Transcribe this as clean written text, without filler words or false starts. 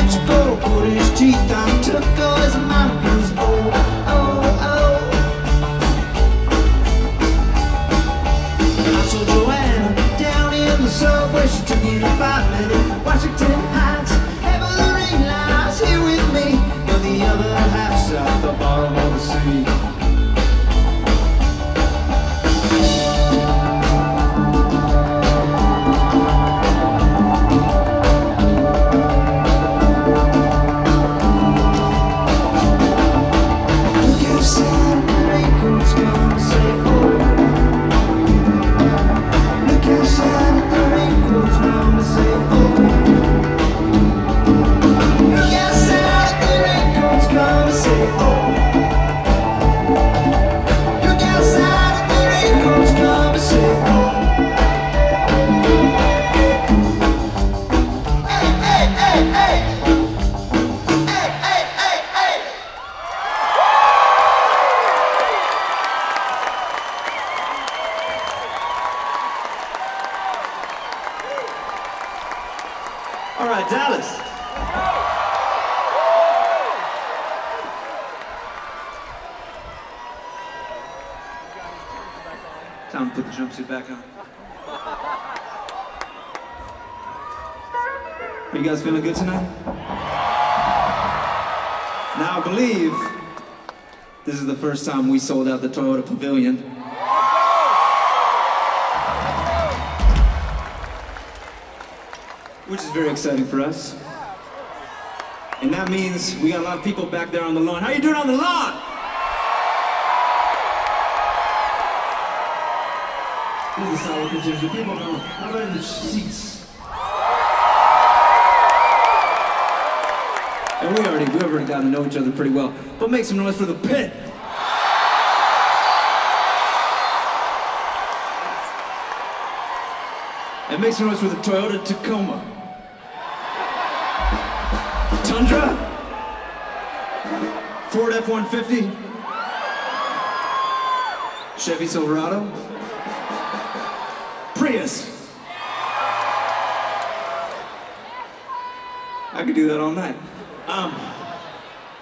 Mexico, put his teeth on, took all his mountains. Oh, oh, oh. I saw Joanna down in the subway. She took an apartment in Washington Heights. Every lies here with me, but the other half's at the bottom of the sea. All right, Dallas. Time to put the jumpsuit back on. Are you guys feeling good tonight? Now I believe this is the first time we sold out the Toyota Pavilion. Which is very exciting for us. And that means we got a lot of people back there on the lawn. How you doing on the lawn? This is a solid contingent. People know. How about in the seats? And we've already gotten to know each other pretty well. But make some noise for the pit. And make some noise for the Toyota Tacoma. Tundra, Ford F-150, Chevy Silverado, Prius. I could do that all night.